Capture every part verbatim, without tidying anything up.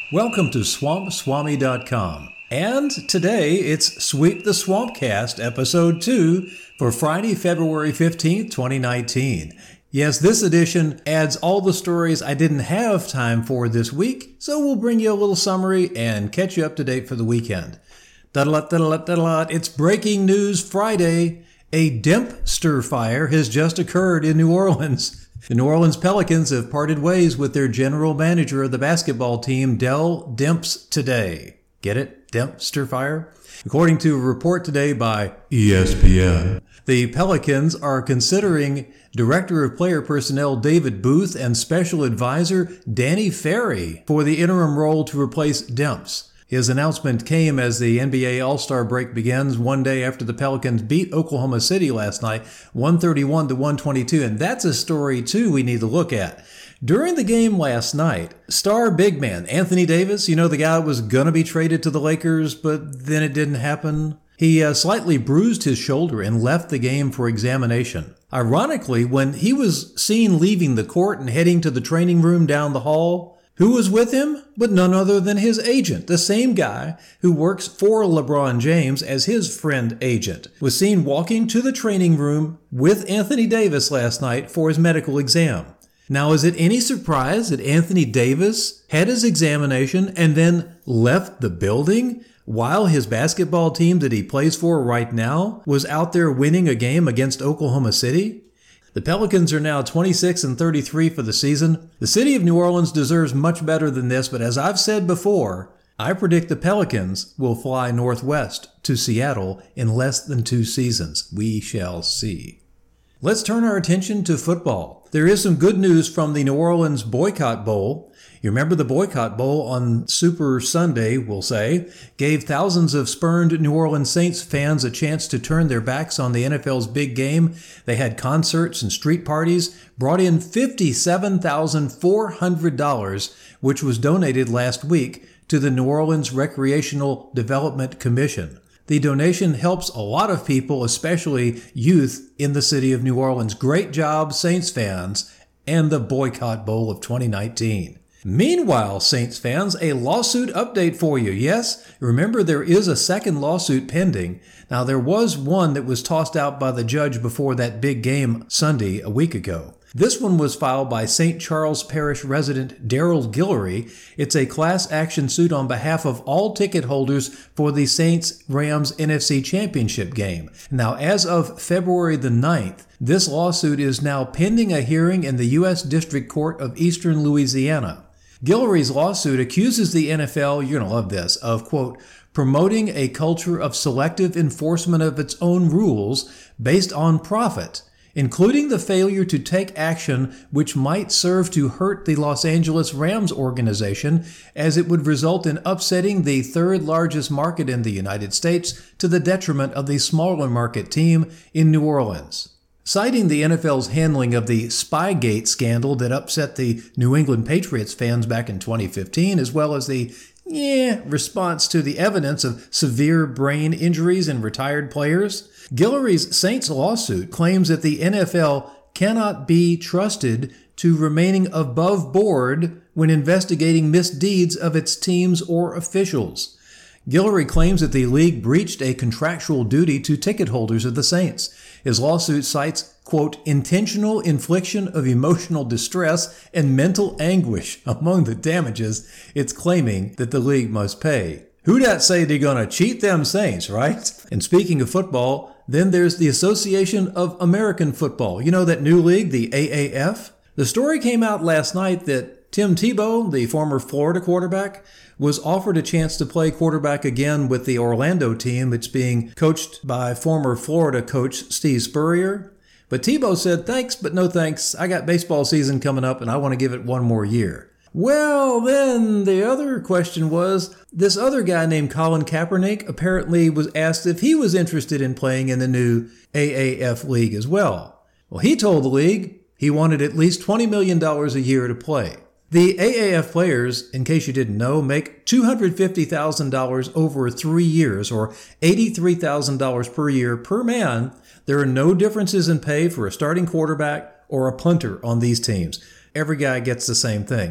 Welcome to swamp swami dot com. And today it's Sweep the Swampcast Episode two for Friday, February fifteenth, twenty nineteen. Yes, this edition adds all the stories I didn't have time for this week, so we'll bring you a little summary and catch you up to date for the weekend. Da-da-da, da-da-da, da-da-da. It's breaking news Friday. A Dempster fire has just occurred in New Orleans. The New Orleans Pelicans have parted ways with their general manager of the basketball team, Dell Demps, today. Get it? Dempster fire? According to a report today by E S P N, the Pelicans are considering Director of Player Personnel David Booth and Special Advisor Danny Ferry for the interim role to replace Demps. His announcement came as the N B A All-Star break begins one day after the Pelicans beat Oklahoma City last night, one thirty-one to one twenty-two, and that's a story, too, we need to look at. During the game last night, star big man Anthony Davis, you know, the guy that was going to be traded to the Lakers, but then it didn't happen, he uh, slightly bruised his shoulder and left the game for examination. Ironically, when he was seen leaving the court and heading to the training room down the hall, who was with him? But none other than his agent, the same guy who works for LeBron James as his friend agent, was seen walking to the training room with Anthony Davis last night for his medical exam. Now, is it any surprise that Anthony Davis had his examination and then left the building while his basketball team that he plays for right now was out there winning a game against Oklahoma City? The Pelicans are now twenty-six and thirty-three for the season. The city of New Orleans deserves much better than this, but as I've said before, I predict the Pelicans will fly northwest to Seattle in less than two seasons. We shall see. Let's turn our attention to football. There is some good news from the New Orleans Boycott Bowl. You remember the Boycott Bowl on Super Sunday, we'll say, gave thousands of spurned New Orleans Saints fans a chance to turn their backs on the N F L's big game. They had concerts and street parties, brought in fifty-seven thousand four hundred dollars, which was donated last week to the New Orleans Recreational Development Commission. The donation helps a lot of people, especially youth in the city of New Orleans. Great job, Saints fans, and the Boycott Bowl of twenty nineteen. Meanwhile, Saints fans, a lawsuit update for you. Yes, remember there is a second lawsuit pending. Now, there was one that was tossed out by the judge before that big game Sunday a week ago. This one was filed by Saint Charles Parish resident Daryl Guillory. It's a class action suit on behalf of all ticket holders for the Saints-Rams N F C Championship game. Now, as of February the ninth, this lawsuit is now pending a hearing in the U S District Court of Eastern Louisiana. Guillory's lawsuit accuses the N F L, you're going to love this, of, quote, promoting a culture of selective enforcement of its own rules based on profit, including the failure to take action which might serve to hurt the Los Angeles Rams organization, as it would result in upsetting the third largest market in the United States to the detriment of the smaller market team in New Orleans. Citing the N F L's handling of the Spygate scandal that upset the New England Patriots fans back in twenty fifteen, as well as the yeah response to the evidence of severe brain injuries in retired players, Guillory's Saints lawsuit claims that the N F L cannot be trusted to remaining above board when investigating misdeeds of its teams or officials. Guillory claims that the league breached a contractual duty to ticket holders of the Saints. His lawsuit cites, quote, intentional infliction of emotional distress and mental anguish among the damages it's claiming that the league must pay. Who dat say they're gonna cheat them Saints, right? And speaking of football, then there's the Association of American Football. You know that new league, the A A F? The story came out last night that Tim Tebow, the former Florida quarterback, was offered a chance to play quarterback again with the Orlando team. It's being coached by former Florida coach Steve Spurrier. But Tebow said, thanks, but no thanks. I got baseball season coming up and I want to give it one more year. Well, then the other question was, this other guy named Colin Kaepernick apparently was asked if he was interested in playing in the new A A F league as well. Well, he told the league he wanted at least twenty million dollars a year to play. The A A F players, in case you didn't know, make two hundred fifty thousand dollars over three years, or eighty-three thousand dollars per year per man. There are no differences in pay for a starting quarterback or a punter on these teams. Every guy gets the same thing.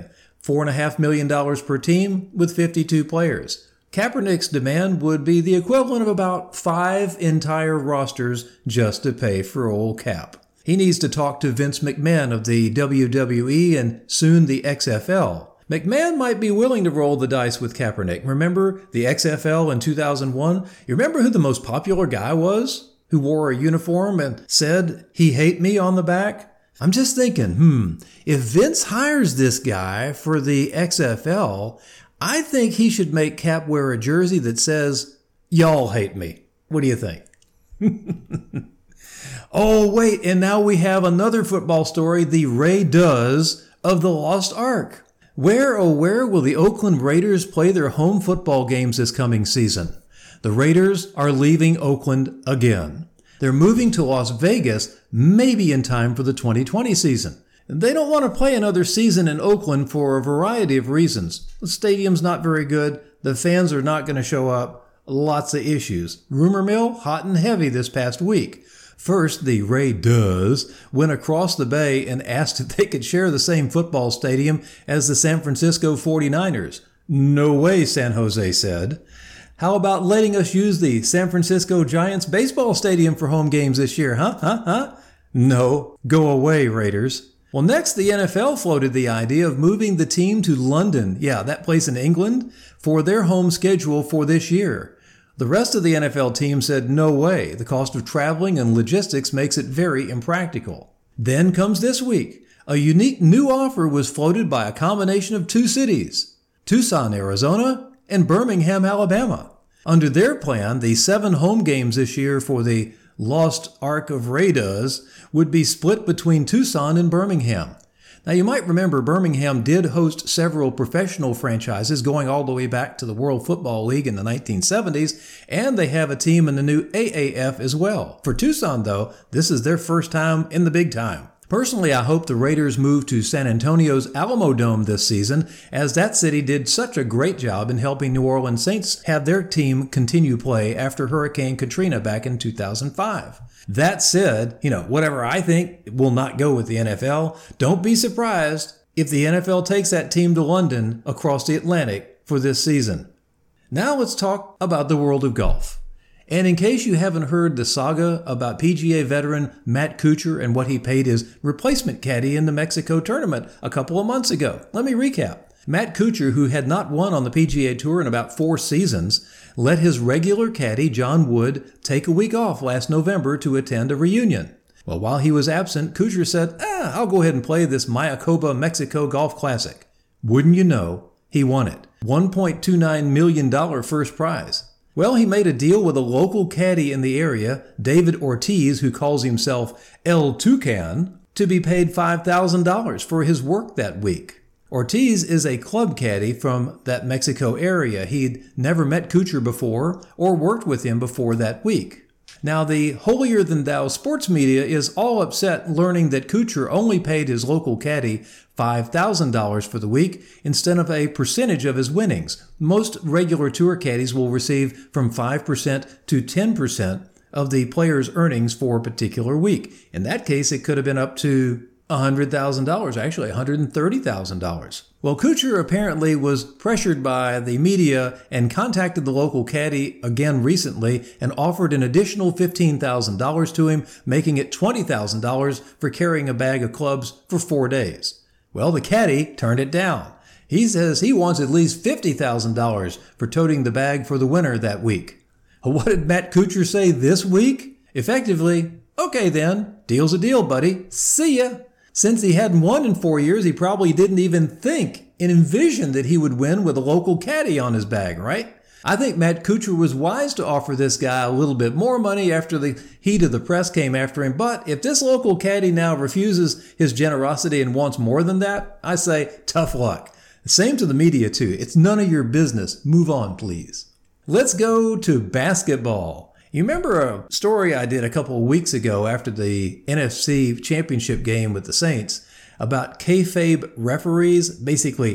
four point five million dollars per team with fifty-two players. Kaepernick's demand would be the equivalent of about five entire rosters just to pay for old Cap. He needs to talk to Vince McMahon of the W W E and soon the X F L. McMahon might be willing to roll the dice with Kaepernick. Remember the X F L in two thousand one? You remember who the most popular guy was? Who wore a uniform and said, "He hate me" on the back? I'm just thinking, hmm, if Vince hires this guy for the X F L, I think he should make Cap wear a jersey that says, "Y'all hate me." What do you think? Oh, wait, and now we have another football story, the Ray Does of the Lost Ark. Where, oh, where will the Oakland Raiders play their home football games this coming season? The Raiders are leaving Oakland again. They're moving to Las Vegas, maybe in time for the twenty twenty season. They don't want to play another season in Oakland for a variety of reasons. The stadium's not very good. The fans are not going to show up. Lots of issues. Rumor mill, hot and heavy this past week. First, the Ray Does went across the bay and asked if they could share the same football stadium as the San Francisco forty-niners. No way, San Jose said. How about letting us use the San Francisco Giants baseball stadium for home games this year, huh? Huh? Huh? No. Go away, Raiders. Well, next, the N F L floated the idea of moving the team to London, yeah, that place in England, for their home schedule for this year. The rest of the N F L team said no way. The cost of traveling and logistics makes it very impractical. Then comes this week. A unique new offer was floated by a combination of two cities, Tucson, Arizona, and Birmingham, Alabama. Under their plan, the seven home games this year for the Lost Ark of Ray Does would be split between Tucson and Birmingham. Now, you might remember Birmingham did host several professional franchises going all the way back to the World Football League in the nineteen seventies, and they have a team in the new A A F as well. For Tucson, though, this is their first time in the big time. Personally, I hope the Raiders move to San Antonio's Alamo Dome this season, as that city did such a great job in helping New Orleans Saints have their team continue play after Hurricane Katrina back in two thousand five. That said, you know, whatever I think will not go with the N F L, don't be surprised if the N F L takes that team to London across the Atlantic for this season. Now let's talk about the world of golf. And in case you haven't heard the saga about P G A veteran Matt Kuchar and what he paid his replacement caddy in the Mexico tournament a couple of months ago, let me recap. Matt Kuchar, who had not won on the P G A Tour in about four seasons, let his regular caddy, John Wood, take a week off last November to attend a reunion. Well, while he was absent, Kuchar said, ah, I'll go ahead and play this Mayakoba Mexico Golf Classic. Wouldn't you know, he won it. one point two nine million dollars first prize. Well, he made a deal with a local caddy in the area, David Ortiz, who calls himself El Tucan, to be paid five thousand dollars for his work that week. Ortiz is a club caddy from that Mexico area. He'd never met Kuchar before or worked with him before that week. Now, the holier-than-thou sports media is all upset learning that Kuchar only paid his local caddy five thousand dollars for the week instead of a percentage of his winnings. Most regular tour caddies will receive from five percent to ten percent of the player's earnings for a particular week. In that case, it could have been up to one hundred thousand dollars, actually one hundred thirty thousand dollars. Well, Kuchar apparently was pressured by the media and contacted the local caddy again recently and offered an additional fifteen thousand dollars to him, making it twenty thousand dollars for carrying a bag of clubs for four days. Well, the caddy turned it down. He says he wants at least fifty thousand dollars for toting the bag for the winner that week. What did Matt Kuchar say this week? Effectively, okay then, deal's a deal, buddy. See ya. Since he hadn't won in four years, he probably didn't even think and envision that he would win with a local caddy on his bag, right? I think Matt Kuchar was wise to offer this guy a little bit more money after the heat of the press came after him. But if this local caddy now refuses his generosity and wants more than that, I say tough luck. Same to the media too. It's none of your business. Move on, please. Let's go to basketball. You remember a story I did a couple of weeks ago after the N F C championship game with the Saints about kayfabe referees, basically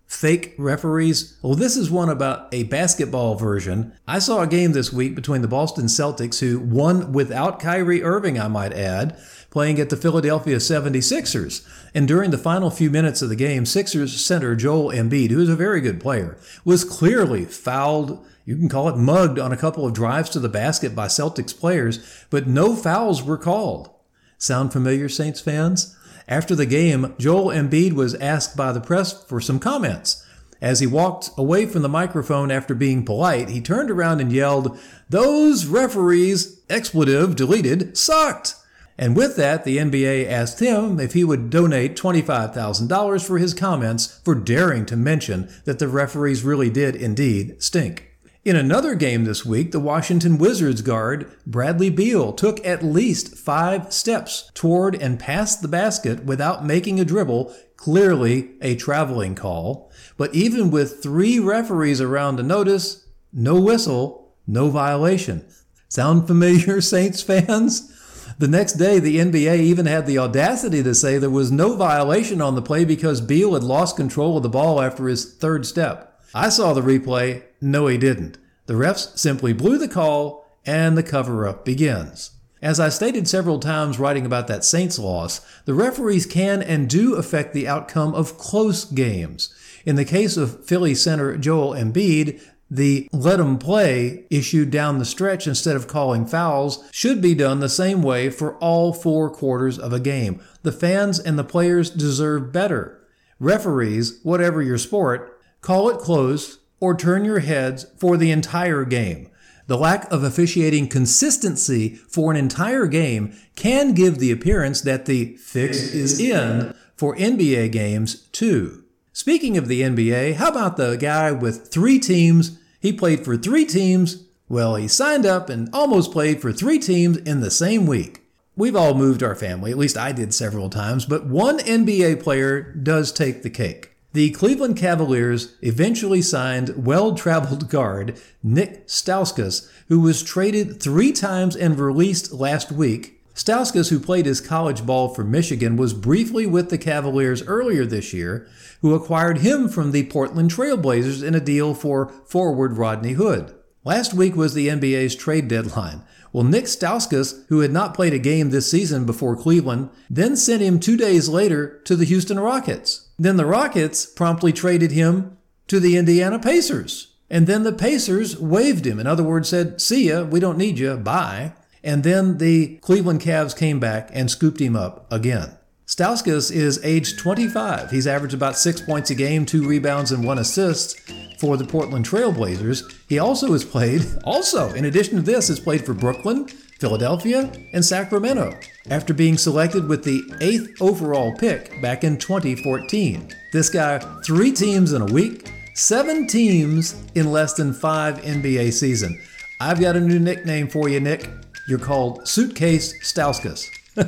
fake referees? Well, this is one about a basketball version. I saw a game this week between the Boston Celtics, who won without Kyrie Irving, I might add, playing at the Philadelphia seventy-sixers. And during the final few minutes of the game, Sixers center Joel Embiid, who is a very good player, was clearly fouled. You can call it mugged on a couple of drives to the basket by Celtics players, but no fouls were called. Sound familiar, Saints fans? After the game, Joel Embiid was asked by the press for some comments. As he walked away from the microphone after being polite, he turned around and yelled, "Those referees, expletive deleted, sucked." And with that, the N B A asked him if he would donate twenty-five thousand dollars for his comments for daring to mention that the referees really did indeed stink. In another game this week, the Washington Wizards guard Bradley Beal took at least five steps toward and past the basket without making a dribble, clearly a traveling call. But even with three referees around to notice, no whistle, no violation. Sound familiar, Saints fans? The next day, the N B A even had the audacity to say there was no violation on the play because Beal had lost control of the ball after his third step. I saw the replay. No, he didn't. The refs simply blew the call, and the cover-up begins. As I stated several times writing about that Saints loss, the referees can and do affect the outcome of close games. In the case of Philly center Joel Embiid, the let 'em play issued down the stretch instead of calling fouls should be done the same way for all four quarters of a game. The fans and the players deserve better. Referees, whatever your sport, call it close or turn your heads for the entire game. The lack of officiating consistency for an entire game can give the appearance that the fix is in for N B A games too. Speaking of the N B A, how about the guy with three teams? He played for three teams. Well, he signed up and almost played for three teams in the same week. We've all moved our family, at least I did several times, but one N B A player does take the cake. The Cleveland Cavaliers eventually signed well-traveled guard Nick Stauskas, who was traded three times and released last week. Stauskas, who played his college ball for Michigan, was briefly with the Cavaliers earlier this year, who acquired him from the Portland Trail Blazers in a deal for forward Rodney Hood. Last week was the N B A's trade deadline. Well, Nick Stauskas, who had not played a game this season before Cleveland, then sent him two days later to the Houston Rockets. Then the Rockets promptly traded him to the Indiana Pacers. And then the Pacers waived him. In other words, said, "See ya, we don't need you, bye." And then the Cleveland Cavs came back and scooped him up again. Stauskas is age twenty-five. He's averaged about six points a game, two rebounds, and one assist for the Portland Trail Blazers. He also has played, also, in addition to this, has played for Brooklyn, Philadelphia, and Sacramento, after being selected with the eighth overall pick back in twenty fourteen. This guy, three teams in a week, seven teams in less than five N B A season. I've got a new nickname for you, Nick. You're called Suitcase Stauskas.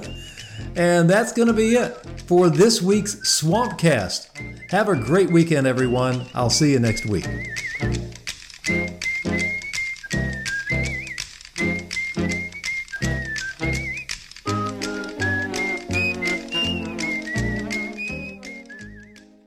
And that's going to be it for this week's Swampcast. Have a great weekend, everyone. I'll see you next week.